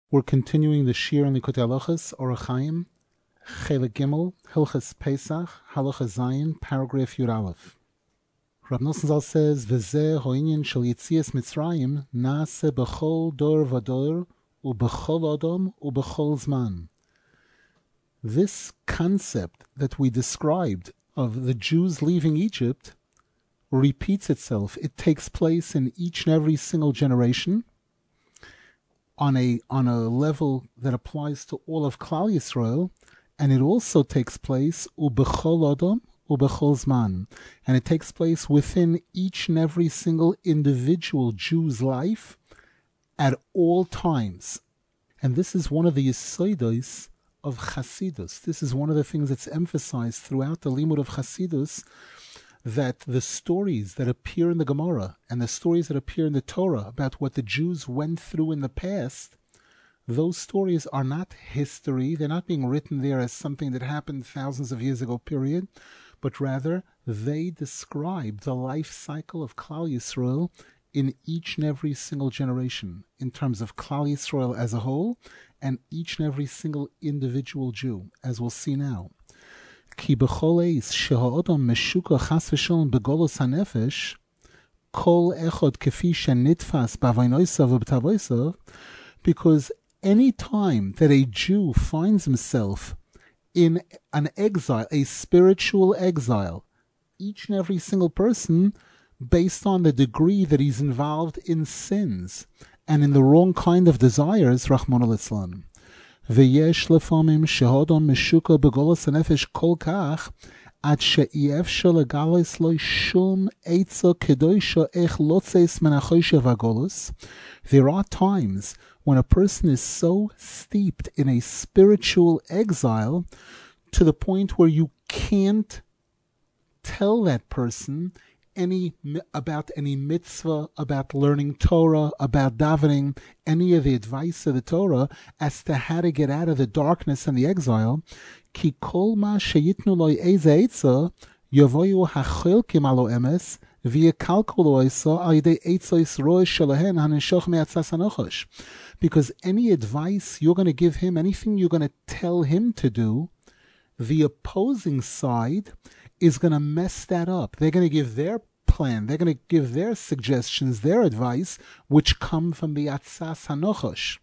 We're continuing the Shir in Likutei Halachos, Orach Chaim, Chelik Gimel, Hilchos Pesach, Halacha Zayin, paragraph Yud Aleph. Rab Nosson Zal says, "V'zeh ho'inyan shel Yitzias Mitzrayim na'aseh b'chol dor v'dor u'b'chol adam u'b'chol zman." This concept that we described of the Jews leaving Egypt repeats itself. It takes place in each and every single generation, on a level that applies to all of Klal Yisrael, and it also takes place ubechol adam ubechol zman, and it takes place within each and every single individual Jew's life at all times. And this is one of the yesodos of Chasidus. This is one of the things that's emphasized throughout the limud of Chasidus, that the stories that appear in the Gemara and the stories that appear in the Torah about what the Jews went through in the past, those stories are not history. They're not being written there as something that happened thousands of years ago, period, but rather they describe the life cycle of Klal Yisrael in each and every single generation, in terms of Klal Yisrael as a whole and each and every single individual Jew, as we'll see now. Ki b'chol eis she'ha'odam meshuka chas v'sholem b'golos hanefesh kol echad kefi shenitfas b'avaynosav v'b'tavosav, because any time that a Jew finds himself in an exile, a spiritual exile, each and every single person, based on the degree that he's involved in sins and in the wrong kind of desires, Rahman al-Islam, ויש לפעמים שהאדם משוקע בגולוס הנפש כל כך עד שאי אפשר לגלות לו שום עצה קדושה איך לצאת מן החושך והגולוס. There are times when a person is so steeped in a spiritual exile to the point where you can't tell that person about any mitzvah, about learning Torah, about davening, any of the advice of the Torah as to how to get out of the darkness and the exile. Ki kol ma sheyitnu loy eze etza yavoyu hachelkim alo emes v'yekalkol loisa al yedei etzos roish shalahen hanishoch me'atzas hanochosh. Because any advice you're going to give him, anything you're going to tell him to do, the opposing side is going to mess that up. They're going to give their plan, they're going to give their suggestions, their advice, which come from the Atzas Hanochosh.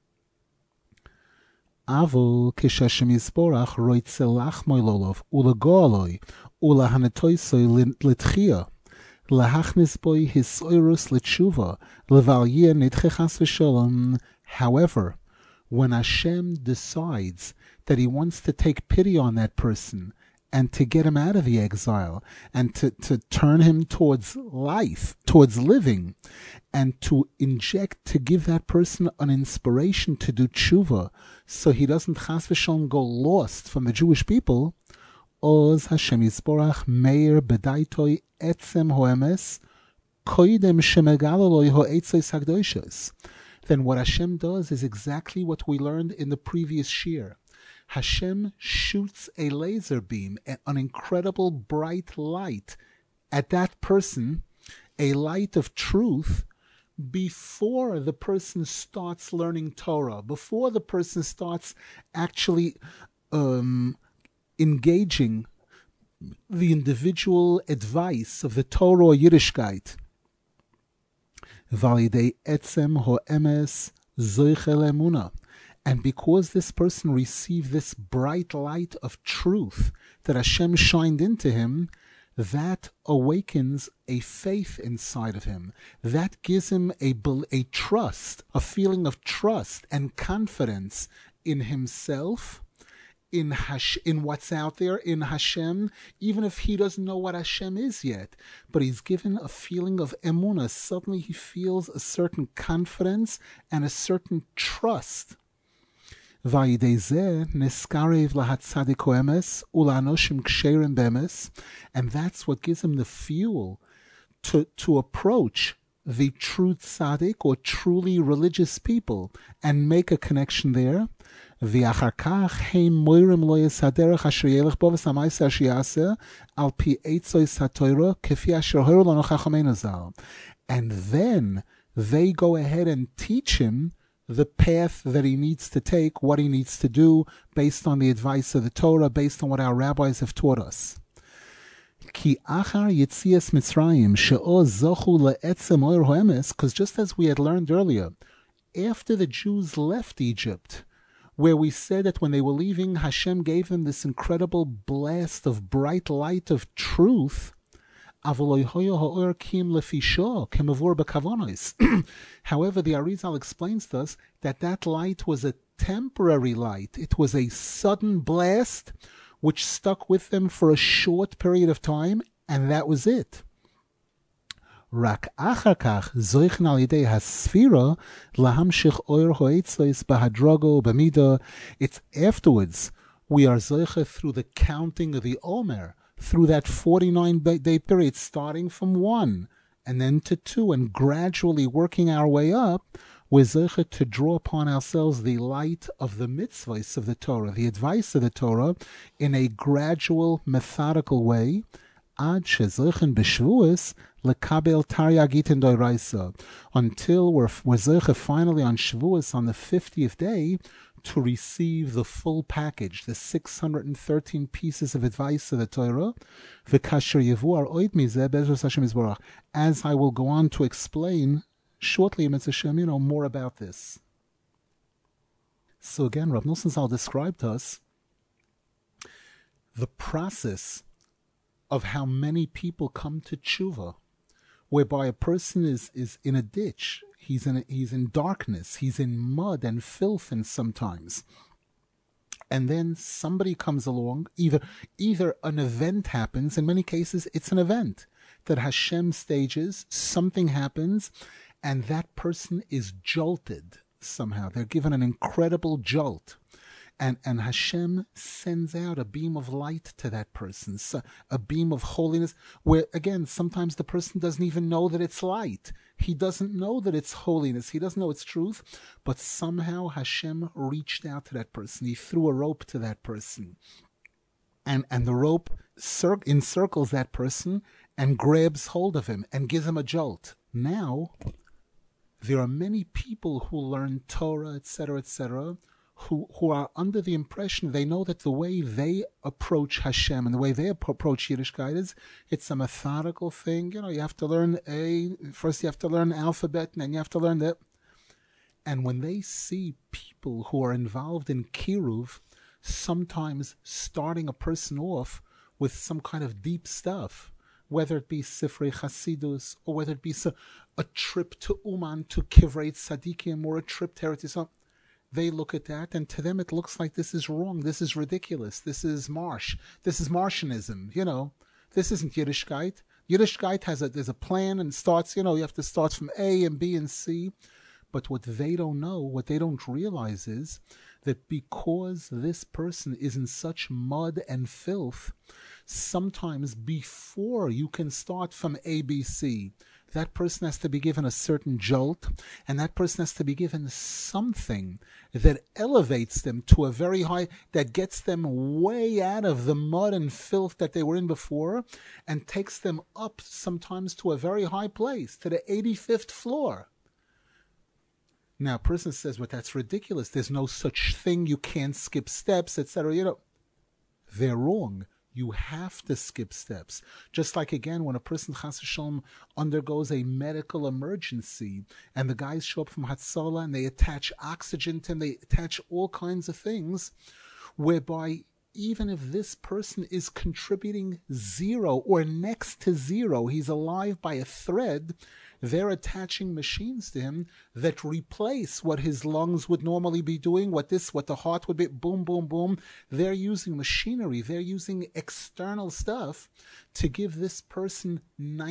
Avol kishashem yisborach roitze lachmoy lolov ulegoloi ulahanetoisoi litchia lahachnis boy hisoirus litshuva levalyeh nitchechas v'sholom. However, when Hashem decides that He wants to take pity on that person and to get him out of the exile and to turn him towards life, towards living, and to give that person an inspiration to do tshuva so he doesn't chas v'shalom go lost from the Jewish people, Oz Hashem Yisborach meir bedaitoi etzem hoemes koidem shemegaloloi ho'etzos hagdoshos. Then what Hashem does is exactly what we learned in the previous shir. Hashem shoots a laser beam, an incredible bright light at that person, a light of truth, before the person starts learning Torah, before the person starts actually engaging the individual advice of the Torah or Yiddishkeit. Validei etzem ho'emes zoichel emunah. And because this person received this bright light of truth that Hashem shined into him, that awakens a faith inside of him. That gives him a trust, a feeling of trust and confidence in himself, in what's out there, in Hashem, even if he doesn't know what Hashem is yet. But he's given a feeling of emunah. Suddenly he feels a certain confidence and a certain trust. And that's what gives him the fuel to approach the true tzaddik or truly religious people and make a connection there. And then they go ahead and teach him the path that he needs to take, what he needs to do, based on the advice of the Torah, based on what our rabbis have taught us. Ki achar Yitzias Mitzrayim she'o zochu le'etzem oir ho'emes, because just as we had learned earlier, after the Jews left Egypt, where we said that when they were leaving, Hashem gave them this incredible blast of bright light of truth. However, the Arizal explains to us that that light was a temporary light. It was a sudden blast which stuck with them for a short period of time, and that was it. Rak achar kach zoichen al yidei hasfira lahamshich oir hoetzos bahadrogo b'mida. It's afterwards we are zoiche through the counting of the Omer, through that 49-day period, starting from 1 and then to 2, and gradually working our way up. We're zoiche to draw upon ourselves the light of the mitzvahs of the Torah, the advice of the Torah, in a gradual, methodical way. Ad shezoichen b'shvuos lekabel taryag iten doiraisa, until we're zoiche finally on Shavuos, on the 50th day, to receive the full package, the 613 pieces of advice of the Torah. V'kasher yevuar oid mizeh bezras Hashem yisborach, as I will go on to explain shortly, Mitzvah Hashem, more about this. So again, Rav Nosson Zal described to us the process of how many people come to tshuva, whereby a person is in a ditch, he's in darkness, he's in mud and filth, and sometimes, and then somebody comes along, either an event happens. In many cases it's an event that Hashem stages, something happens, and that person is jolted somehow. They're given an incredible jolt. And Hashem sends out a beam of light to that person, so a beam of holiness, where, again, sometimes the person doesn't even know that it's light. He doesn't know that it's holiness. He doesn't know it's truth. But somehow Hashem reached out to that person. He threw a rope to that person. And the rope encircles that person and grabs hold of him and gives him a jolt. Now, there are many people who learn Torah, etc., who are under the impression, they know that the way they approach Hashem and the way they approach Yiddishkeit is, it's a methodical thing. You have to learn first you have to learn alphabet, and then you have to learn that. And when they see people who are involved in Kiruv, sometimes starting a person off with some kind of deep stuff, whether it be Sifrei Chasidus, or whether it be a trip to Uman, to Kivrei Tzadikim, or a trip to Eretz Yisrael, they look at that, and to them it looks like this is wrong, this is ridiculous, this is marsh, this is Martianism, this isn't Yiddishkeit. Yiddishkeit there's a plan, and starts, you have to start from A and B and C. But what they don't know, what they don't realize is that because this person is in such mud and filth, sometimes before you can start from A, B, C, that person has to be given a certain jolt, and that person has to be given something that elevates them to a very high, that gets them way out of the mud and filth that they were in before, and takes them up sometimes to a very high place, to the 85th floor. Now, a person says, but that's ridiculous. There's no such thing. You can't skip steps, etc. They're wrong. You have to skip steps. Just like, again, when a person, Chas v'Shalom, undergoes a medical emergency, and the guys show up from Hatzalah, and they attach oxygen to him, they attach all kinds of things, whereby even if this person is contributing 0 or next to 0, he's alive by a thread, they're attaching machines to him that replace what his lungs would normally be doing, what the heart would be, boom, boom, boom. They're using machinery, they're using external stuff to give this person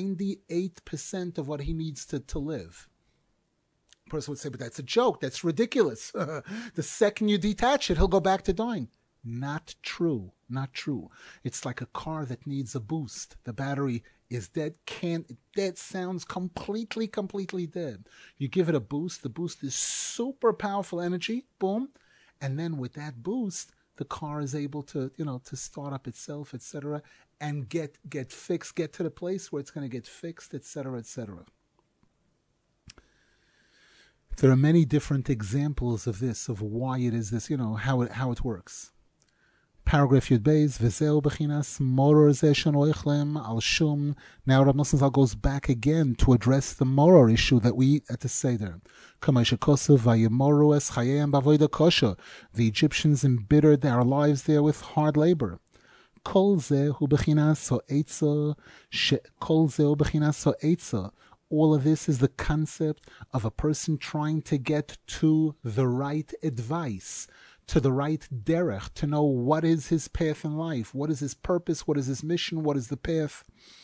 98% of what he needs to live. The person would say, but that's a joke, that's ridiculous. The second you detach it, he'll go back to dying. Not true. Not true. It's like a car that needs a boost. The battery is dead. Dead sounds completely dead. You give it a boost. The boost is super powerful energy. Boom. And then with that boost, the car is able to, to start up itself, etc., and get fixed, get to the place where it's going to get fixed, etc., etc. There are many different examples of this, of why it is this, how it works. Paragraph Yud Beis, V'zeu b'chinas moror zeh shenoichlem al shum. Now Rav Nosson Zal goes back again to address the moror issue that we eat at the Seder. Kamei shekosav vayemoru es chayeihem b'avoda kosher. The Egyptians embittered their lives there with hard labor. Kol zeh hu b'chinas ha'etza, kol zeh hu b'chinas ha'etza. All of this is the concept of a person trying to get to the right advice, to the right derech, to know what is his path in life, what is his purpose, what is his mission, what is the path.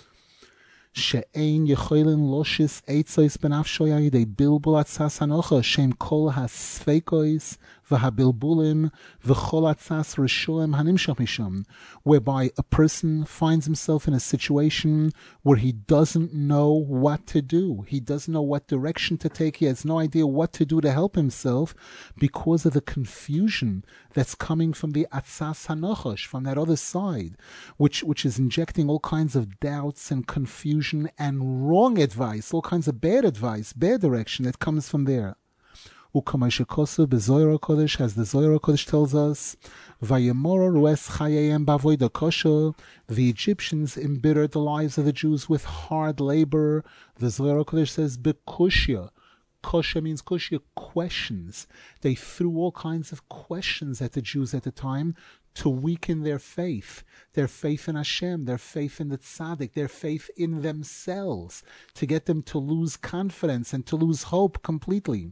She'ein yechoilin loshis eitzois benafshoya yidei bilbul atzas hanocha shem kol hasfeikois v'habilbulim v'chol atzas rishoim hanimshach misham, whereby a person finds himself in a situation where he doesn't know what to do. He doesn't know what direction to take. He has no idea what to do to help himself because of the confusion that's coming from the atzas hanochash, from that other side, which is injecting all kinds of doubts and confusion and wrong advice, all kinds of bad advice, bad direction that comes from there. Ukamashikosu bezoyer kodesh, as the Zohar Kodesh tells us, Vayemor rues chayeyem bavoida kosher. The Egyptians embittered the lives of the Jews with hard labor. The Zohar Kodesh says bekushya. Kosher means kushya, questions. They threw all kinds of questions at the Jews at the time to weaken their faith in Hashem, their faith in the tzaddik, their faith in themselves, to get them to lose confidence and to lose hope completely.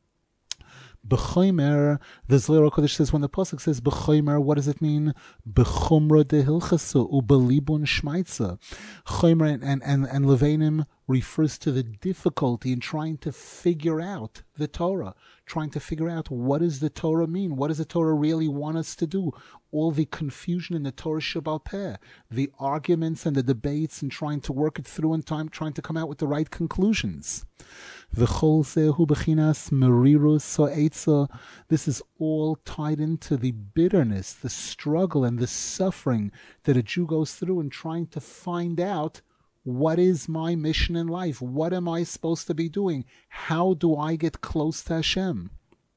B'chomer, the Zohar Kodesh says, when the pasuk says b'chomer, what does it mean? B'chumra de hilchasu u'belibun shmaitza. Chomer and levanim refers to the difficulty in trying to figure out the Torah, trying to figure out what does the Torah mean, what does the Torah really want us to do. All the confusion in the Torah Shebaal Peh, the arguments and the debates, and trying to work it through in time, trying to come out with the right conclusions. V'chol zehu b'chinas merirus ha'etza. This is all tied into the bitterness, the struggle, and the suffering that a Jew goes through in trying to find out, what is my mission in life? What am I supposed to be doing? How do I get close to Hashem?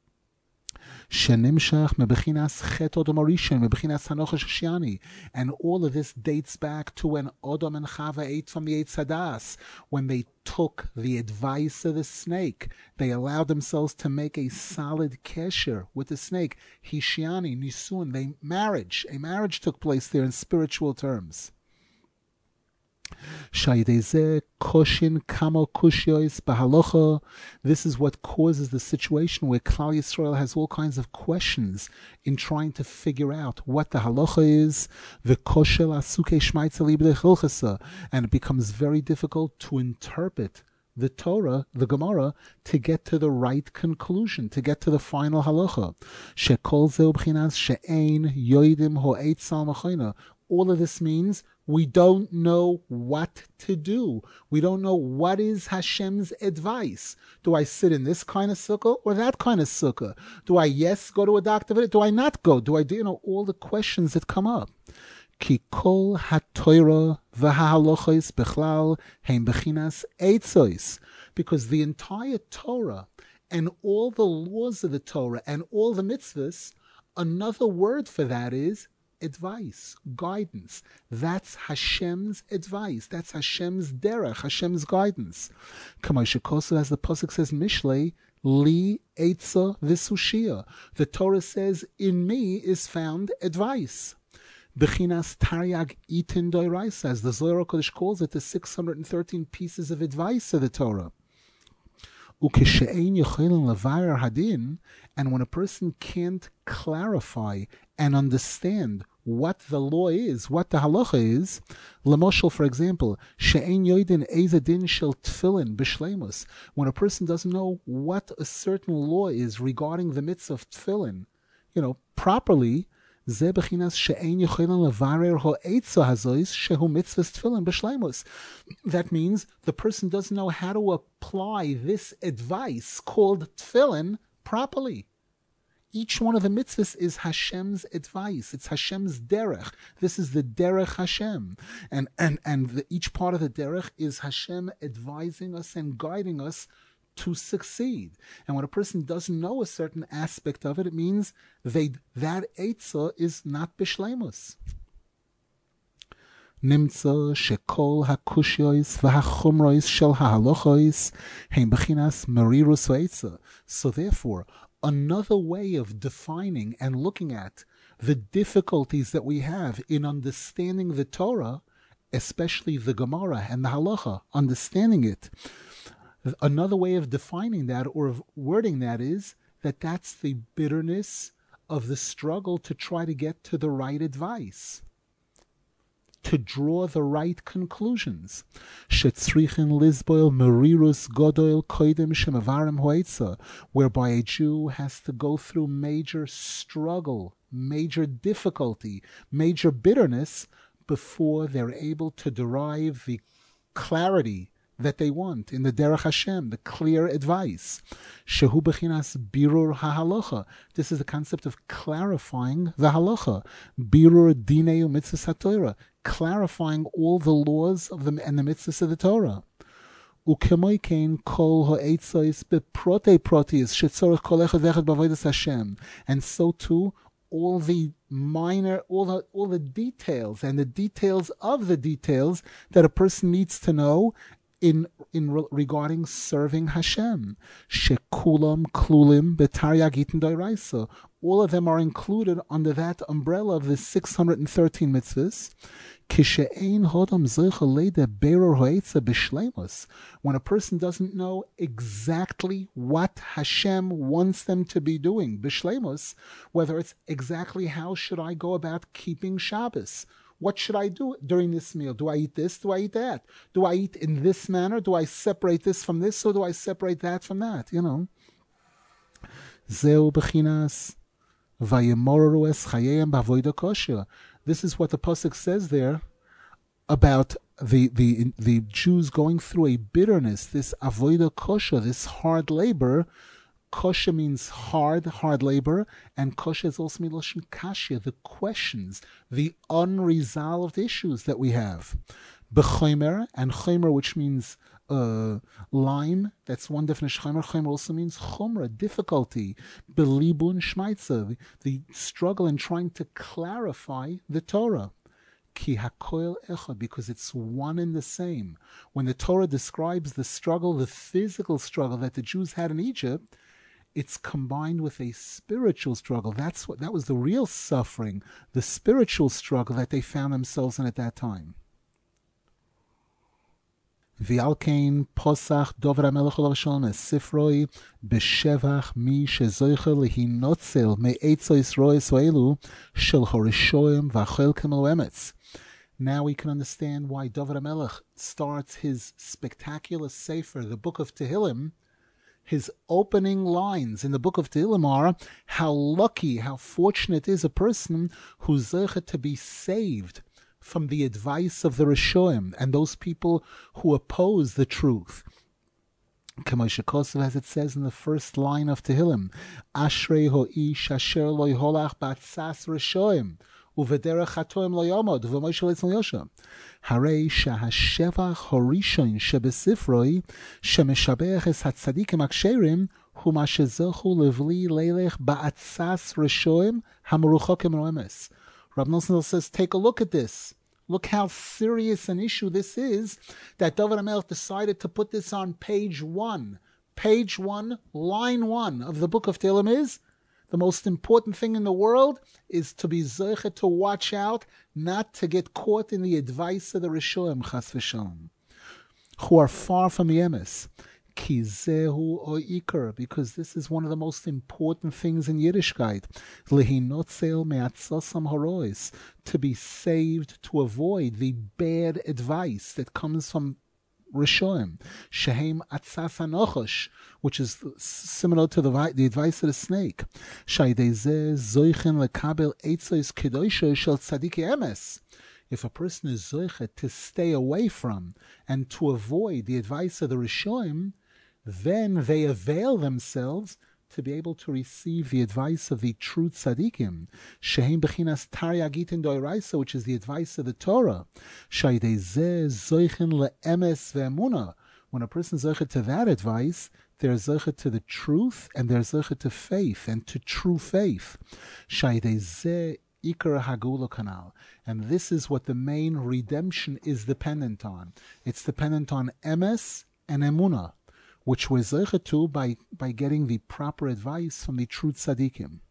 And all of this dates back to when Adam and Chava ate from the Eitz Hadas, when they took the advice of the snake. They allowed themselves to make a solid kesher with the snake. Hishiani, Nisun, a marriage took place there in spiritual terms. This is what causes the situation where Klal Yisrael has all kinds of questions in trying to figure out what the halacha is, and it becomes very difficult to interpret the Torah, the Gemara, to get to the right conclusion, to get to the final halacha. All of this means we don't know what to do. We don't know what is Hashem's advice. Do I sit in this kind of sukkah or that kind of sukkah? Do I go to a doctor? Do I not go? Do I do, all the questions that come up. Ki kol ha-Torah v'ha-halachos bechlal heim bechinas eitzois. Because the entire Torah and all the laws of the Torah and all the mitzvahs, another word for that is advice, guidance. That's Hashem's advice. That's Hashem's derech, Hashem's guidance. Kamosha Kosu, as the pasuk says, Mishlei, li eitza v'sushia. The Torah says, in me is found advice. Bechinas Taryag Itin Doiraisa, as the Zohar Kodesh calls it, the 613 pieces of advice of the Torah. And when a person can't clarify and understand what the law is, what the halacha is, Lamoshel, for example, when a person doesn't know what a certain law is regarding the mitzvah of tefillin, properly, that means the person doesn't know how to apply this advice called tefillin properly. Each one of the mitzvahs is Hashem's advice. It's Hashem's derech. This is the derech Hashem. And each part of the derech is Hashem advising us and guiding us to succeed. And when a person doesn't know a certain aspect of it, it means that Eitzah is not bishleimus. Nimtza shekol hakushyois v'hachumrois shel hahalochois heim bechinas merirus v'eitzah. So therefore, another way of defining and looking at the difficulties that we have in understanding the Torah, especially the Gemara and the Halacha, understanding it. Another way of defining that or of wording that is that that's the bitterness of the struggle to try to get to the right advice, to draw the right conclusions. Shetzrichin Lizboil Merirus Godoil Koidem Shemavarim Hoitza, whereby a Jew has to go through major struggle, major difficulty, major bitterness before they're able to derive the clarity that they want in the Derech Hashem, the clear advice. Shehu bechinas birur hahalacha. This is the concept of clarifying the halacha. Birur dinei u'mitzvos haTorah, clarifying all the laws of the and the mitzvahs of the Torah. Ukemoi kein kol ha'etzos beprotei protis shetzorech kol echad v'echad b'avodas Hashem. And so too, all the details and the details of the details that a person needs to know in regarding serving Hashem. Shekulam klulim b'taryag itin doiraisa. All of them are included under that umbrella of the 613 mitzvahs. When a person doesn't know exactly what Hashem wants them to be doing, bishleimus, whether it's exactly how should I go about keeping Shabbos, what should I do during this meal? Do I eat this? Do I eat that? Do I eat in this manner? Do I separate this from this? Or do I separate that from that? Zeu bechinas vayemoru es chayeihem b'avoda kosher. This is what the pasuk says there about the Jews going through a bitterness, this avoda kosher, this hard labor. Kosher means hard labor, and kosher is also miloshin kashya, the questions, the unresolved issues that we have. B'chomer, and chomer, which means lime, that's one definition. Chomer also means chumra, difficulty. Belibun shmaitza, the struggle in trying to clarify the Torah. Ki hakoil echad, because it's one and the same. When the Torah describes the struggle, the physical struggle that the Jews had in Egypt, it's combined with a spiritual struggle. That was the real suffering, the spiritual struggle that they found themselves in at that time. V'alkein posach dover HaMelech olav shalom es sifroi b'shevach mi shezoicha lehinotzel me'etzos rois oelu shel horishoim v'achelkem emetz. Now we can understand why David HaMelech starts his spectacular sefer, the Book of Tehillim. His opening lines in the Book of Tehillim are, how lucky, how fortunate is a person who's zeicha to be saved from the advice of the Rishoim and those people who oppose the truth. As it says in the first line of Tehillim, Ashrei ho'ish asher lo yholach b'atzas Rishoim uvederech hatoim lo yomod uv'moishel etzl yosha. Harei shahashevach horishon shebesifroi shemeshabech es hatzadikim aksherim huma shezochu levli leilech ba'atzas Rishoim hameruchokim roemes. Rab Nosson says, take a look at this. Look how serious an issue this is that David HaMelech decided to put this on page 1. Page 1, line 1 of the Book of Tehillim is, the most important thing in the world is to be zeicha, to watch out, not to get caught in the advice of the Rishoim, chas v'shalom, who are far from the emes. Ki zehu o ikar, because this is one of the most important things in Yiddishkeit. Lehinotzel me'atzosam horois, to be saved, to avoid the bad advice that comes from Rishoim. Shehem atzas hanochosh, which is similar to the advice of the snake. Shaydei zoichen lekabel eitzos kedosha shel tzadiki emes. If a person is zoichet to stay away from and to avoid the advice of the Rishoim, then they avail themselves to be able to receive the advice of the true tzaddikim. Shehem bechinas taryag itin doiraisa, which is the advice of the Torah. Shaydei zeh zoichen le'emes ve'emuna. When a person is zoichet to that advice, they're zeichet to the truth, and they're zeichet to faith, and to true faith. Shaydei zeh ikar hagula kanal. And this is what the main redemption is dependent on. It's dependent on emes and emunah, which we're zeichet to by getting the proper advice from the true tzaddikim.